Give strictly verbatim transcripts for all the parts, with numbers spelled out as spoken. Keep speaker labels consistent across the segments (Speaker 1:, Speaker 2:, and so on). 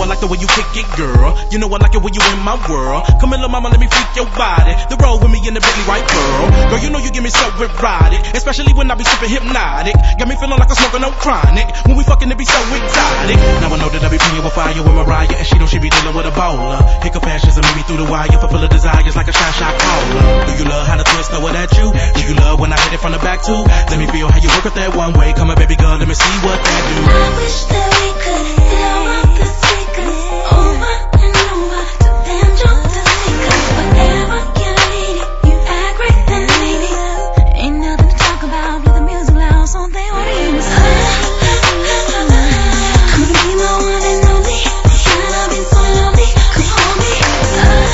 Speaker 1: I like the way you kick it, girl. You know I like it when you in my world. Come in, little mama, let me freak your body. The road with me in the Bentley white girl. Girl, you know you give me so erotic, especially when I be sipping hypnotic. Got me feeling like I'm smoking on chronic. When we fucking, it be so exotic. Now I know that I be playing with fire with Mariah, and she know she be dealing with a bowler. Hiccup passions and maybe through the wire, for full of desires like a shot shot caller. Do you love how the twist throw it at you? Do you love when I hit it from the back too? Let me feel how you work it that one way. Come on, baby girl, let me see what that do.
Speaker 2: I wish that we could blow up the speakers over and over till them drunk to see us. Whatever you need it, you act right and need it. Ain't nothing to talk about, play the music loud so they audience. Uh, I'm gonna be my one and only. Girl, I've been so lonely. Come hold me. Uh,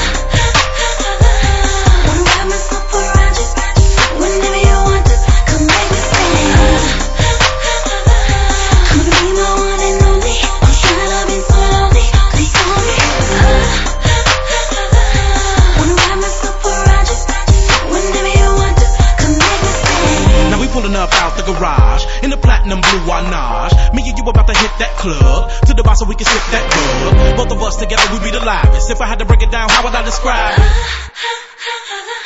Speaker 2: wanna wrap myself around you whenever you want to. Come make me stay. Uh, I'm gonna be my one and only. Girl, I've been so lonely. Please hold me. Uh, wanna wrap myself around you whenever you want to. Come make me stay.
Speaker 1: Now we pulling up out the garage in the platinum blue Wanage. Me and you about to hit that club to the bar so we can sip that bug. Both of us together we be the livest. If I had to break it down, how would I describe it?